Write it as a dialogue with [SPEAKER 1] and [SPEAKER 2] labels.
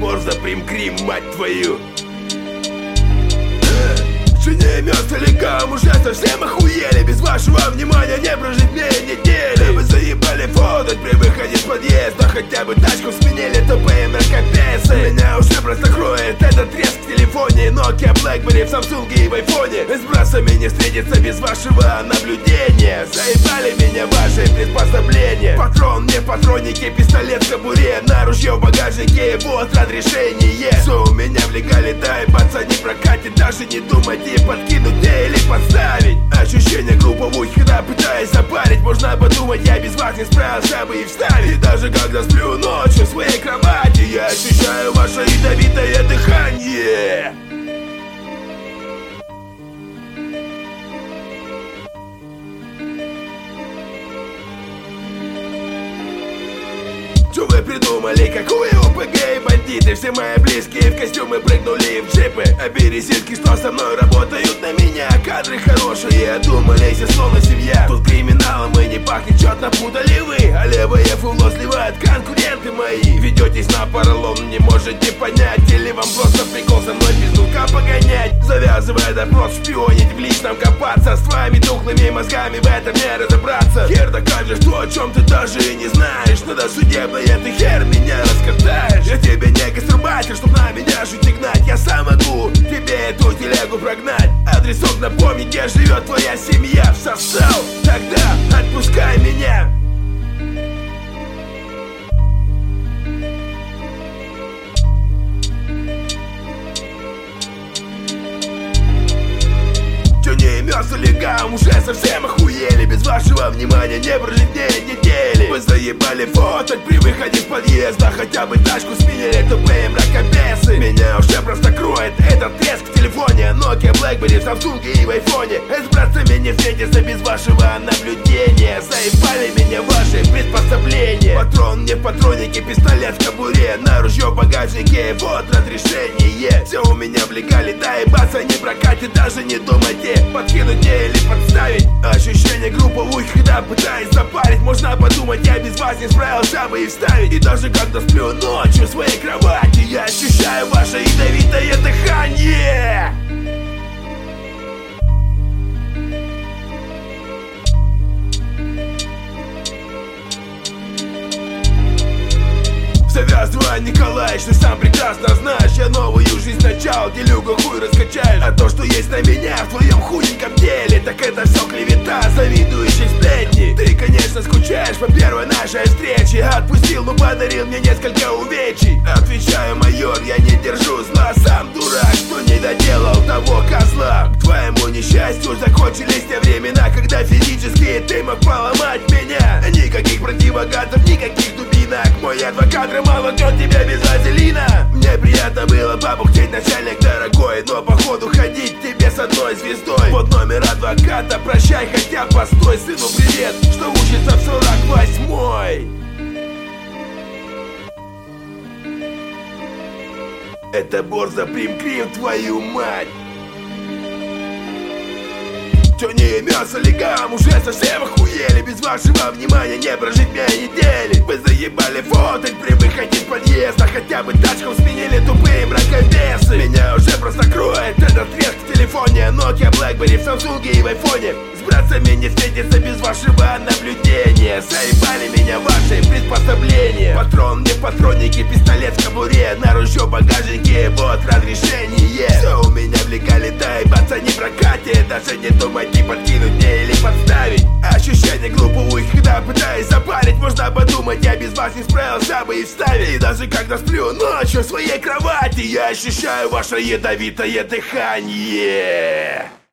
[SPEAKER 1] бор заприм-крим, мать твою. Жене мёд целиком уже совсем охуели. Без вашего внимания не прожить мне недели. Вы заебали фотать при выходе с подъезда. Хотя бы тачку сменили, тупые мракопесы. Меня уже просто кроет этот треск в телефоне. Nokia, Blackberry, в Samsung и в айфоне. С братцами не встретиться без вашего наблюдения. Заебали меня ваши приспособления. Патрон, не патронники, пистолет в кобуре. На ружье в багажнике, вот разрешение. Все у меня в легале, да ебаться не прокатит. Даже не думайте подкинуть мне или подставить. Ощущение групповухи, когда пытаюсь запарить. Можно подумать, я без вас не справился бы и вставить. И даже когда сплю ночью в своей кровати, я ощущаю ваше ядовитое дыхание. Что вы придумали, какую ОПГ и бандиты? Все мои близкие в костюмы прыгнули в джипы. А пересилки, что со мной работают на меня. Кадры хорошие, думались, словно семья. Тут криминалом и не пахнет, чёт напутали вы. А левые фуло сливают конкуренты мои. Ведетесь на поролон, не можете понять. Или вам просто прикол со мной без нулка погонять. Завязывая допрос, шпионить, в личном копаться. С твоими тухлыми мозгами в этом не разобраться. Хер докажешь то, о чем ты даже и не знаешь. Надо судебной ты хер меня раскатаешь. Я тебе не гастарбайтер, чтоб на меня жить и гнать. Я сам могу тебе эту телегу прогнать. Адресок напомни, где живет твоя семья. Всосал, тогда отпускай меня. Мясо легам уже совсем охуели. Без вашего внимания не прожить мне недели. Вы заебали фотать при выходе с подъезда. Хотя бы тачку сменили, тупые мракобесы. Меня уже просто кроет этот треск в телефоне. Nokia, Blackberry, в Samsung и в айфоне. С братцами не встретиться без вашего наблюдения. Заебали меня ваши приспособления. Патрон, не патроники, пистолет в кобуре. На ружье в багажнике, вот разрешение. Все у меня в легале, да ебаться не прокатит. Даже не думайте подкинуть мне или подставить. Ощущение групповухи, когда пытаюсь запарить. Можно подумать, я без вас не справился бы и вставить. И даже когда сплю ночью в своей кровати, я ощущаю ваше ядовитое дыхание. Завязывай, Николаевич, ты сам прекрасно знаешь. Я новую жизнь начал, делюга хуй раскачаешь. А то, что есть на меня в твоем худеньком теле, так это все клевета, завидующие сплетни. Ты, конечно, скучаешь по первой нашей встрече. Отпустил, но подарил мне несколько увечий. Отвечаю, майор, я не держу зла. Сам дурак, что не доделал того козла. К твоему несчастью закончились те времена, когда физически ты мог поломать меня. Никаких противогазов, никаких дубинок. Мой адвокат мало ждет тебя без вазелина. Мне приятно было побухтеть, начальник дорогой. Но походу ходить тебе с одной звездой. Вот номер адвоката, прощай, хотя постой. Сыну привет, что учится в 48-й. Это бор заприм-крим, твою мать. Чё не мясо легам уже совсем охуели. Без вашего внимания не прожить мне недели. Вы заебали фотать при выходе с подъезда. Хотя бы тачку сменили, тупые мракобесы. Меня уже просто кроет этот треск в телефоне. Nokia, Blackberry, в Samsung и в айфоне. С братцами не встретиться без вашего наблюдения. Заебали меня ваши приспособления. Патрон, не патроники, пистолет в кобуре. На ружье в багажнике, вот разрешение. Все у меня в легале, да ебаться не прокатит. Даже не думайте подкинуть мне или подставить. Ощущение групповухи, когда пытаюсь запарить. Можно подумать, я без вас не справился бы и вставить. И даже когда сплю ночью в своей кровати, я ощущаю ваше ядовитое дыхание.